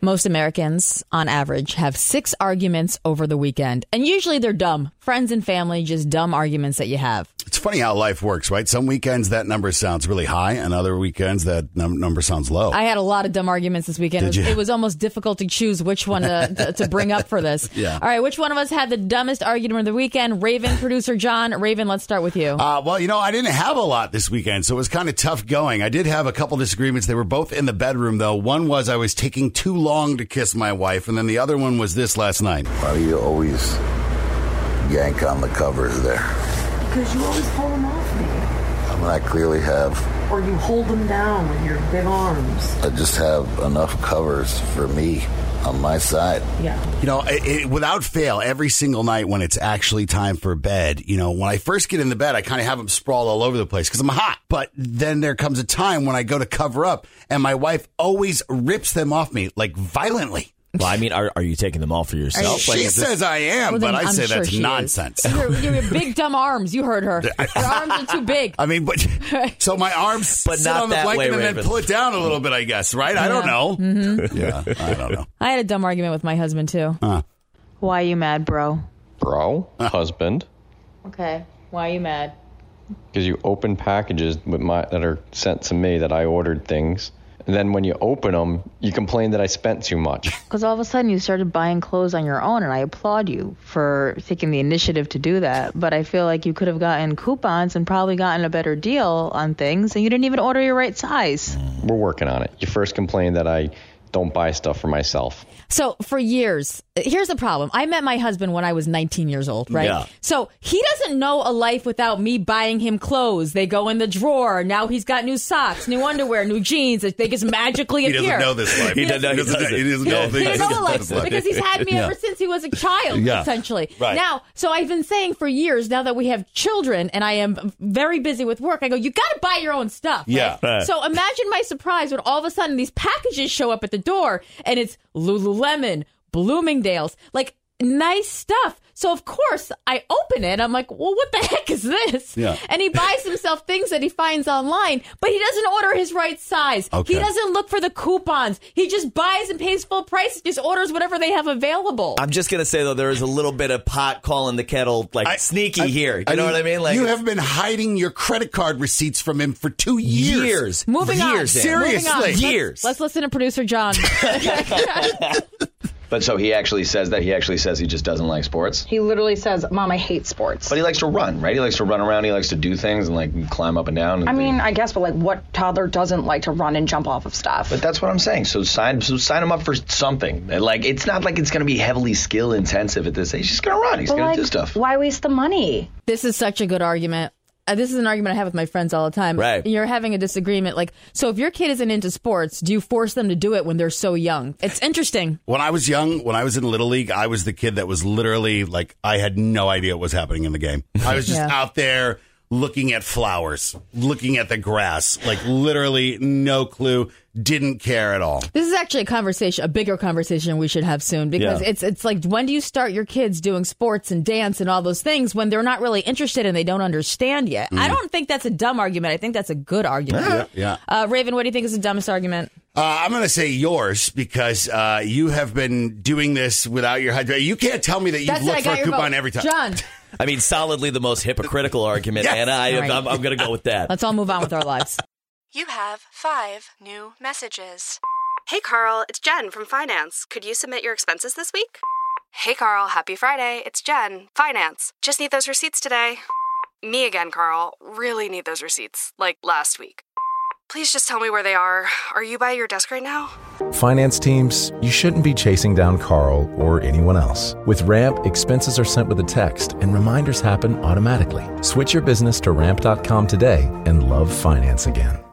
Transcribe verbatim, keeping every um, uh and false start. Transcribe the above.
Most Americans, on average, have six arguments over the weekend. And usually they're dumb. Friends and family, just dumb arguments that you have. It's funny how life works, right? Some weekends that number sounds really high, and other weekends that num- number sounds low. I had a lot of dumb arguments this weekend. Did it, was, you? it was almost difficult to choose which one to, to, to bring up for this. Yeah. All right, which one of us had the dumbest argument of the weekend? Raven, producer John. Raven, let's start with you. Uh, well, you know, I didn't have a lot this weekend, so it was kind of tough going. I did have a couple disagreements. They were both in the bedroom, though. One was I was taking too long to kiss my wife, and then the other one was this last night. Why do you always yank on the covers there? Because you always pull them off me. I mean, I clearly have. Or you hold them down with your big arms. I just have enough covers for me on my side. Yeah. You know, it, it, without fail, every single night when it's actually time for bed, you know, when I first get in the bed, I kind of have them sprawled all over the place because I'm hot. But then there comes a time when I go to cover up and my wife always rips them off me, like violarly. Well, I mean, are are you taking them all for yourself? She Like, is this- says I am, Well, but then I I'm say sure that's she nonsense. is. You're, you're big, dumb arms. You heard her. Your arms are too big. I mean, but so my arms But sit not on the that blanket way, and then Raven. pull it down a little bit, I guess, right? I don't know. Mm-hmm. Yeah, I don't know. I had a dumb argument with my husband, too. Huh. Why are you mad, bro? Bro, husband, Okay. Why are you mad? because you open packages with my that are sent to me that I ordered things, and then when you open them, you complain that I spent too much. Because all of a sudden you started buying clothes on your own, and I applaud you for taking the initiative to do that. But I feel like you could have gotten coupons and probably gotten a better deal on things, and you didn't even order your right size. We're working on it. You first complained that I don't buy stuff for myself. So for years, here's the problem. I met my husband when I was nineteen years old, right? Yeah. So he doesn't know a life without me buying him clothes. They go in the drawer. Now he's got new socks, new underwear, new jeans. They just magically He appear. doesn't know this life. He doesn't know- He doesn't, he he doesn't know doesn't. things. He doesn't know a This life because he's had me Yeah. ever since he was a child, Yeah. essentially. Right. Now, so I've been saying for years, now that we have children and I am very busy with work, I go, you got to buy your own stuff. right? Yeah. Right. So imagine my surprise when all of a sudden these packages show up at the door and it's Lululemon, Bloomingdale's, like nice stuff. So of course I open it. I'm like, well, what the heck is this? Yeah. And he buys himself things that he finds online, but he doesn't order his right size. Okay. He doesn't look for the coupons. He just buys and pays full price, just orders whatever they have available. I'm just going to say, though, there is a little bit of pot calling the kettle, like, I- sneaky I- here. You know what I mean? Like you have been hiding your credit card receipts from him for two years. years. Moving on. years, Dan. Seriously. Moving on. Let's- Years. Let's listen to producer John. But so he actually says that he actually says he just doesn't like sports. He literally says, Mom, I hate sports. But he likes to run, right? He likes to run around. He likes to do things and like climb up and down. And I mean, things. I guess, but like what toddler doesn't like to run and jump off of stuff? But that's what I'm saying. So sign, so sign him up for something. Like it's not like it's going to be heavily skill intensive at this age. He's just going to run. He's But, going to like, do stuff. why waste the money? This is such a good argument. Uh, this is an argument I have with my friends all the time. Right. You're having a disagreement. Like, so if your kid isn't into sports, do you force them to do it when they're so young? It's interesting. When I was young, when I was in Little League, I was the kid that was literally like, I had no idea what was happening in the game. I was just Yeah. out there looking at flowers, looking at the grass, like literally no clue, didn't care at all. This is actually a conversation, a bigger conversation we should have soon because Yeah. it's it's like, when do you start your kids doing sports and dance and all those things when they're not really interested and they don't understand yet? I don't think that's a dumb argument. I think that's a good argument. Yeah, yeah. Uh, Raven, what do you think is the dumbest argument? Uh, I'm going to say yours because uh, you have been doing this without your husband. You can't tell me that you've That's it. I looked for got a your coupon vote. every time. John, I mean, solidly the most hypocritical argument, Yes. Anna. I, All right. I'm, I'm going to go with that. let's all move on with our lives. You have five new messages. Hey, Carl, it's Jen from Finance. Could you submit your expenses this week? Hey, Carl, happy Friday. It's Jen, Finance. Just need those receipts today. Me again, Carl. Really need those receipts, like last week. Please just tell me where they are. Are you by your desk right now? Finance teams, you shouldn't be chasing down Carl or anyone else. With Ramp, expenses are sent with a text and reminders happen automatically. Switch your business to ramp dot com today and love finance again.